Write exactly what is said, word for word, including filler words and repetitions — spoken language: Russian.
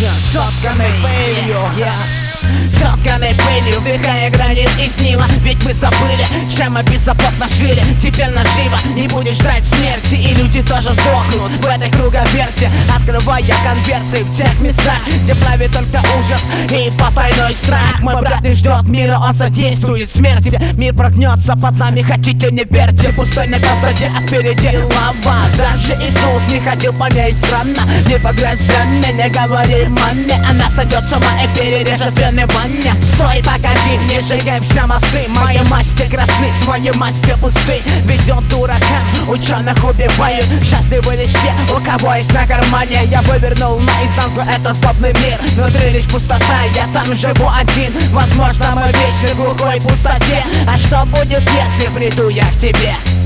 Ночью сотканной пылью, я сотканной пылью, вдыхая гранит и снила. Ведь мы забыли, чем беззаботно жили. Теперь наживо не будешь ждать смерти, и люди тоже сдохнут в этой круговерти, открывая конверты в тех местах, где правит только ужас и потайной страх. Мой брат не ждет мира, он содействует смерти. Мир прогнется под нами, хотите не верьте. Пустыня позади, а впереди лава. Даже Иисус не ходил по ней странно. Не погрязь в драме, не говори маме. Она сойдет с ума и перережет вены в ванне. Стой, погоди, не сжигай все мосты. Мои масти красны, твои масти пусты. Везет дуракам, ученых убивают. Счастливы лишь те, у кого есть на кармане. Я вывернул наизнанку, это злобный мир. Внутри лишь пустота, я там живу один. Возможно, мы вечны в глухой пустоте. А что будет, если приду я к тебе?